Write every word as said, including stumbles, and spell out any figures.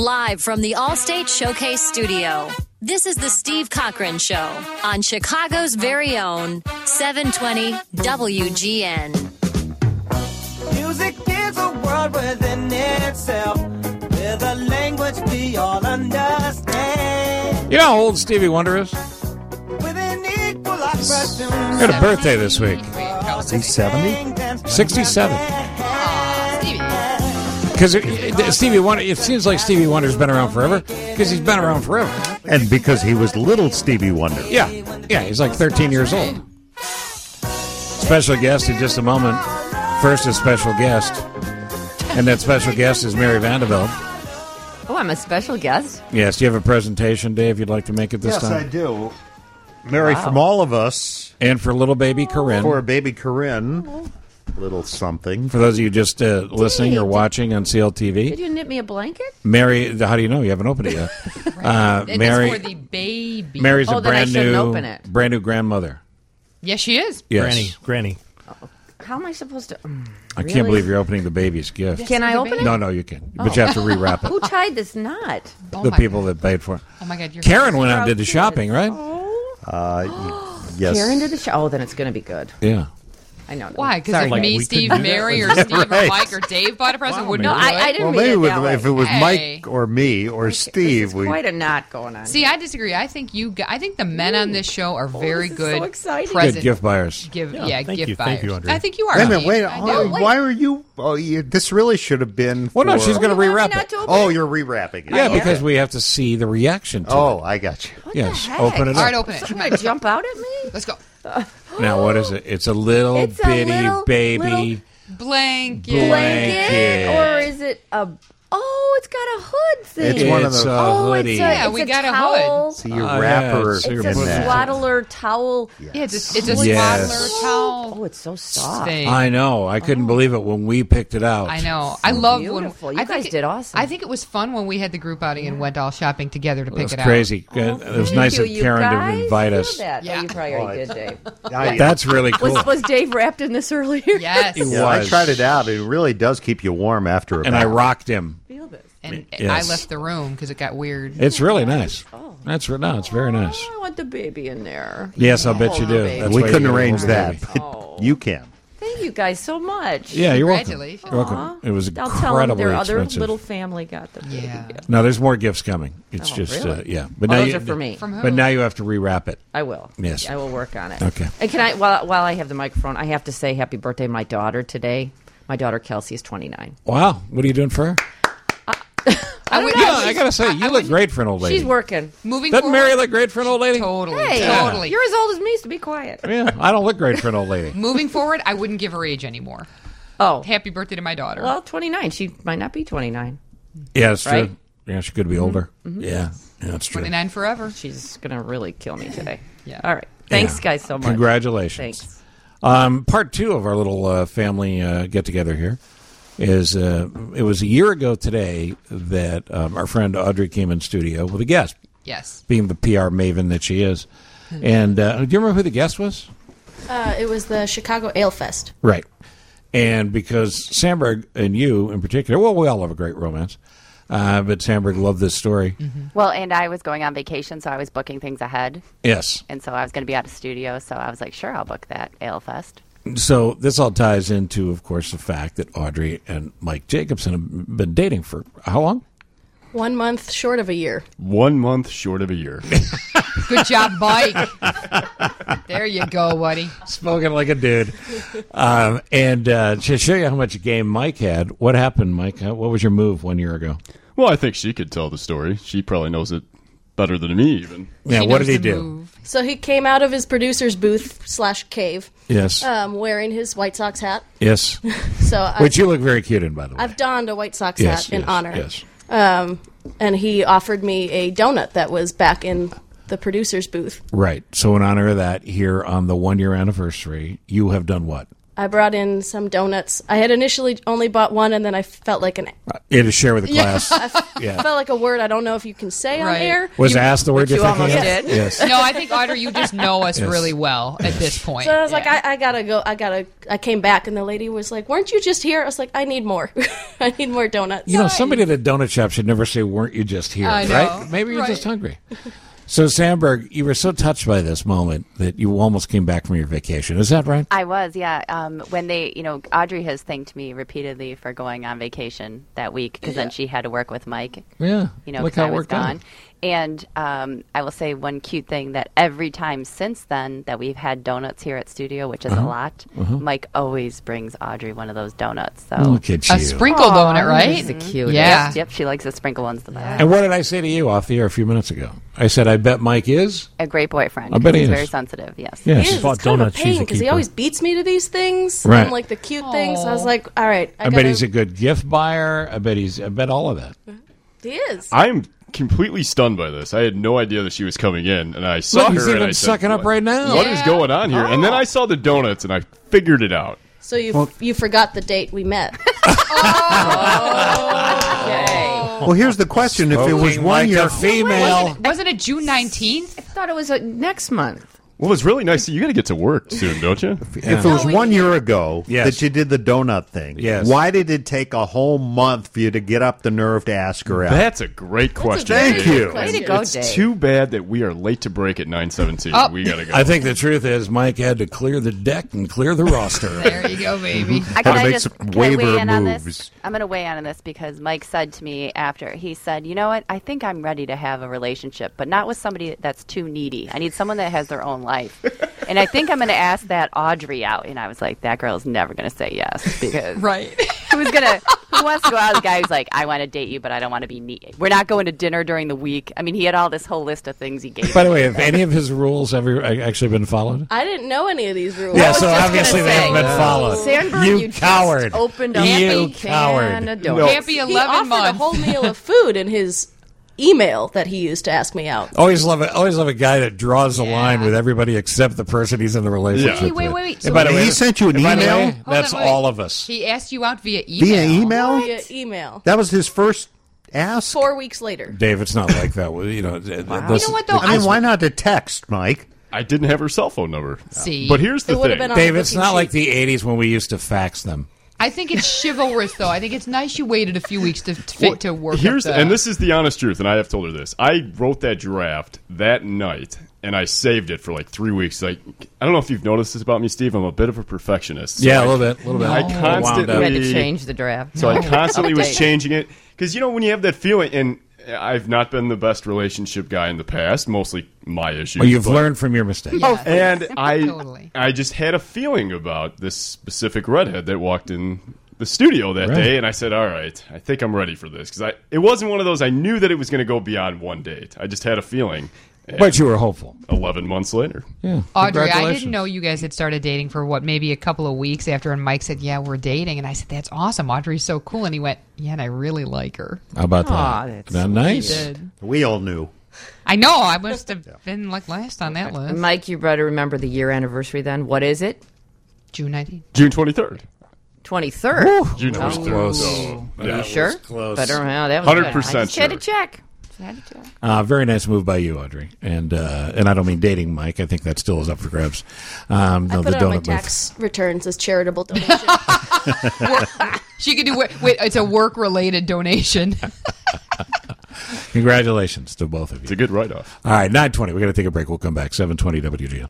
Live from the Allstate Showcase Studio, this is the Steve Cochran Show on Chicago's very own seven twenty W G N. Music is a world within itself, with a language we all understand. You know how old Stevie Wonder is? With an equal opportunity. He had a birthday this week. Is he seventy? sixty-seven. Aw, Stevie. Because Stevie Wonder, it seems like Stevie Wonder's been around forever, because he's been around forever. And because he was little Stevie Wonder. Yeah, yeah, he's like thirteen years old. Special guest in just a moment. First, a special guest. And that special guest is Mary Vanderbilt. Oh, I'm a special guest. Yes, do you have a presentation, Dave, you'd like to make it this yes, time? I do. Mary, Wow. from all of us, And for little baby Corinne. for baby Corinne, little something. For those of you just uh, listening or Did- watching on C L T V, Did you knit me a blanket? Mary, how do you know? You haven't opened it yet. Uh, And Mary, it's for the baby. Mary's Oh, a then I brand shouldn't new, open it. brand new grandmother. Yes, she is. Yes. Granny, Granny. How am I supposed to? Mm, I can't really? believe you're opening the baby's gift. Can I the open baby? it? No, no, you can. But you have to rewrap it. Who tied this knot? Oh The my people God. that paid for it. Oh my God, you're Karen went out and Proud did the kids. shopping, right? Uh, y- yes. Karen did the show. Oh, then it's going to be good. Yeah. I know. Why? Because Sorry, if Like, me, we Steve, could do Mary, or that. Steve, or Right. Mike, or Dave bought a present, Wow, wouldn't No, we? I, do I it? didn't Well, mean maybe it with, that way. if it was Hey. Mike or me or Steve, It's we. quite a knot going on. See, I disagree. I think you. g- I think the men on this show are very this is good. so exciting. Present Good gift buyers. Give, Yeah, yeah, thank gift you. buyers. Thank you, Andrea. I think you are. Wait a minute, Steve. wait. I oh, do. why are you? Oh, you, this really should have been. Well, no, for- she's going to You want me rewrap not it. to open Oh, it? you're rewrapping it. Yeah, Okay. because we have to see the reaction to Oh, it. I got you. Yes, heck? open it All up. right, open it. You're going to jump out at me? Let's go. Now, what is it? It's a little It's a bitty little- baby. little- Blanket. Blanket. Blanket? Or is it a... Oh, it's got a hood thing. It's one of It's the- a Oh, hoodie. it's a, Yeah, it's we a got a towel. So you Oh, wrap yeah, her so you're It's a putting that. swaddler towel. Yeah, it's a, it's a Yes. swaddler towel Oh, it's so soft. thing. I know. I couldn't believe it when we picked it out. I know. I love beautiful. when You I think guys it- did awesome. I think it was fun when we had the group outing and went all shopping together to It pick was it crazy. Oh, it was Thank nice you, of you Karen guys. to invite Feel us. That. Yeah. Oh, you probably already did, Dave. I, That's really cool. Was, was Dave wrapped in this earlier? out. Yes. It yeah, I was. tried it out. It really does keep you warm after a And I bath. rocked him. Feel this. And Yes. I left the room because it got weird. It's really nice. Oh. That's re- no, it's very nice. I want the baby in there. Yes, I'll bet you Oh, do. baby. That's we why you couldn't gotta arrange hold the that, baby. but Oh. you can. Thank you guys so much. Yeah, you're welcome. Congratulations. You're welcome. It was I'll tell them incredibly their other expensive. little family got the baby Yeah. gift. No, there's more gifts coming. It's Oh, just really? uh, yeah, but Oh, now those you, are for me. From who? But now you have to rewrap it. I will. Yes. I will work on it. Okay. And can I, while, while I have the microphone, I have to say happy birthday to my daughter today. My daughter Kelsey is twenty-nine. Wow, what are you doing for her? I would, Yeah, I gotta say, you look great for an old lady. She's working. moving Doesn't forward. Mary look great for an old lady? Totally. Hey, Totally. you're as old as me, so be quiet. Yeah, I don't look great for an old lady. Moving forward, I wouldn't give her age anymore. Oh, Happy birthday to my daughter. well, twenty-nine. She might not be twenty-nine. Yeah, it's true. Right? Yeah, she could be older. Yeah, yeah, that's true. twenty-nine forever. She's going to really kill me today. Yeah. All right. Thanks, Yeah. guys, so much. Congratulations. Thanks. Um, part two of our little uh, family uh, get together here is uh, it was a year ago today that um, our friend Audrey came in studio with a guest, Yes. being the P R maven that she is. And uh, do you remember who the guest was? Uh, it was the Chicago Ale Fest. Right. And because Sandberg and you in particular, well, we all have a great romance, uh, but Sandberg loved this story. Well, and I was going on vacation, so I was booking things ahead. Yes. And so I was going to be out of studio, so I was like, sure, I'll book that Ale Fest. So this all ties into, of course, the fact that Audrey and Mike Jacobson have been dating for how long? One month short of a year. One month short of a year. Good job, Mike. There you go, buddy. Spoken like a dude. Um, and uh, to show you how much game Mike had, what happened, Mike? Uh, What was your move one year ago? Well, I think she could tell the story. She probably knows it better than me, even. Yeah, She what knows did he the do? move. So he came out of his producer's booth slash cave, Yes. um, wearing his White Sox hat. yes. So I, Which you look very cute in, by the way. I've donned a White Sox yes, hat in yes, honor. Yes. Um, and he offered me a donut that was back in the producer's booth. Right. So in honor of that, here on the one-year anniversary, you have done what? I brought in some donuts. I had initially only bought one, and then I felt like an You had to share with the Yeah. class. I f- Yeah. felt like a word I don't know if you can say on Right. air. Was asked the word you you're thinking almost of? did. Yes. No, I think Audrey, you just know us Yes. really well at this point. So I was like, Yeah. I, I gotta go. I gotta. I came back, and the lady was like, "Weren't you just here?" I was like, "I need more. I need more donuts." You know, somebody at a donut shop should never say, "Weren't you just here?" I know. Right? Maybe you're Right. just hungry. So, Sandberg, you were so touched by this moment that you almost came back from your vacation. Is that right? I was, yeah. Um, when they, you know, Audrey has thanked me repeatedly for going on vacation that week because then she had to work with Mike. Yeah. You know, Look 'cause how I it was worked out. gone. And um, I will say one cute thing that every time since then that we've had donuts here at studio, which is Uh-huh. a lot, Mike always brings Audrey one of those donuts. So Look at you. A sprinkle donut, right? He's the cutest. Yeah. Yep, she likes the sprinkle ones the best. And what did I say to you off the air a few minutes ago? I said, I bet Mike is. A great boyfriend. I bet he He's is. very sensitive. Yes. Yes. He is. bought It's kind of a donuts, she's pain a because he keeper. always beats me to these things. Right. And like the cute things. I was like, all right. I, I bet gotta- he's a good gift buyer. I bet he's. I bet all of that. He is. I'm completely stunned by this. I had no idea that she was coming in, and I saw Look, her. he's and even I said, sucking up "What- right now." What is Yeah. going on here? And then I saw the donuts, and I figured it out. So you you forgot the date we met. Well, here's the question: if it was Smoking one like year, a female. Wasn't it June nineteenth? I thought it was uh, next month. Well, it's really nice. You got to get to work soon, don't you? if it was one year ago Yes. that you did the donut thing, Yes. why did it take a whole month for you to get up the nerve to ask her out? That's a great question. Thank Dave. you. Way to go, It's Dave. too bad that we are late to break at nine seventeen. Oh. We got to go. I think the truth is Mike had to clear the deck and clear the roster. There you go, baby. I, Gotta can I make just some can I weigh waiver in on moves. this? I'm going to weigh in on this because Mike said to me after, he said, you know what, I think I'm ready to have a relationship, but not with somebody that's too needy. I need someone that has their own life. And I think I'm going to ask that Audrey out. And I was like, that girl's never going to say yes because Right. who's going to, who wants to go out with a guy who's like, I want to date you, but I don't want to be needy. We're not going to dinner during the week. I mean, he had all this whole list of things he gave By the me. way, have any of his rules ever actually been followed? I didn't know any of these rules. Yeah, I was so just obviously gonna they say, haven't been followed. Sandberg, you, you just coward! opened up you a coward! can of donuts. Happy He eleven offered a months. whole meal of food in his email that he used to ask me out. Always love it. Always love a guy that draws the line with everybody except the person he's in the relationship Yeah. Wait, wait, with. wait, wait. And So by the he way, sent you an and by the email way, Hold that's on, wait. all of us. He asked you out via email. via email. Via email. That was his first ask. Four weeks later. Dave, it's not like that. You know, th- th- You this- know what, though? I mean, why not to text, Mike? I didn't have her cell phone number. See? But here's the It would have thing. been on Dave, the it's booking not sheet. like the eighties when we used to fax them. I think it's chivalrous, though. I think it's nice you waited a few weeks to to, Well, to work. Here's up the, and this is the honest truth, and I have told her this. I wrote that draft that night, and I saved it for like three weeks. Like I don't know if you've noticed this about me, Steve. I'm a bit of a perfectionist. So Yeah, I- a little bit, a little bit. I Wound constantly up. You had to change the draft. So I constantly was Update. changing it because you know when you have that feeling, and I've not been the best relationship guy in the past. Mostly my issues. Well, you've but- learned from your mistakes. Yes. and I, Totally. I just had a feeling about this specific redhead that walked in the studio that Right. day, and I said, "All right, I think I'm ready for this." Because I, it wasn't one of those. I knew that it was going to go beyond one date. I just had a feeling. And But you were hopeful. Eleven months later, Yeah. Audrey, I Congratulations. didn't know you guys had started dating for what, maybe a couple of weeks after, and Mike said, "Yeah, we're dating," and I said, "That's awesome. Audrey's so cool," and he went, "Yeah, and I really like her." How about Aw, that? that's Isn't that nice? Did. We all knew. I know. I must have been like last on that list. Mike, you better remember the year anniversary then. What is it? June nineteenth. June twenty-third. twenty-third. June That was twenty-third. close. So, That yeah. was Sure? close. Better, yeah, that was one hundred good. percent I just had to sure. check. Just had to check. Uh, very nice move by you, Audrey. And uh, and I don't mean dating Mike. I think that still is up for grabs. Um, I no, put the it on my donut move. tax returns as charitable donation. She could do. Wait, wait, it's a work-related donation. Congratulations to both of you. It's a good write-off. All right, nine twenty. We're going to take a break. We'll come back. seven twenty W G N.